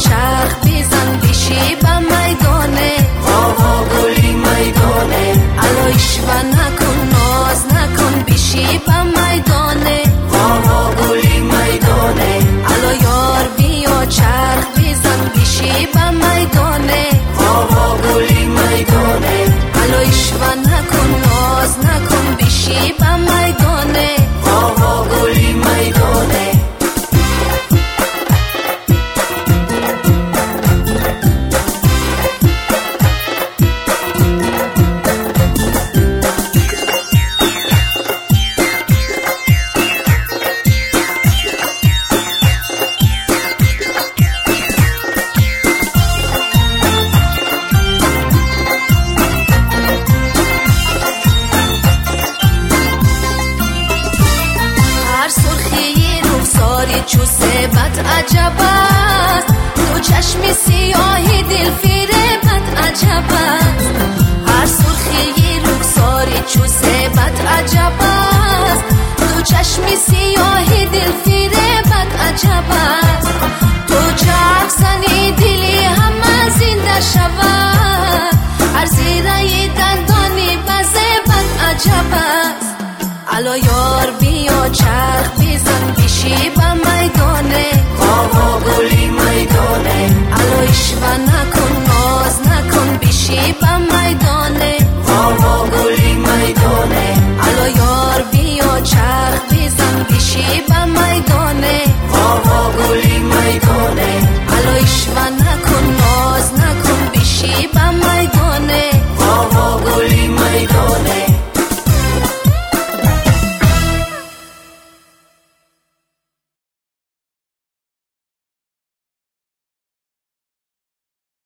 چرخ بزن بشی با میدانه واوا گلی میدانه علایش و نکن ناز نکن بشی با میدانه واوا گلی میدانه الا یار بیا چرخ بزن بشی با میدانه واوا گلی میدانه علایش و نکن ناز نکن بشی با میدانه واوا گلی میدانه چو سبت عجب است تو چشم سیاهی دل فریبت عجب است هر سرخی رخساری چو سبت عجب است تو چشم سیاهی دل فریبت عجب است تو چرخ زنی دلی همه زنده شود هر زیره دندانی بزبت عجب است الا یار بیا چرخ بزن بشی با میدانه واوا گلی میدانه علایش و نکن ناز نکن بشی با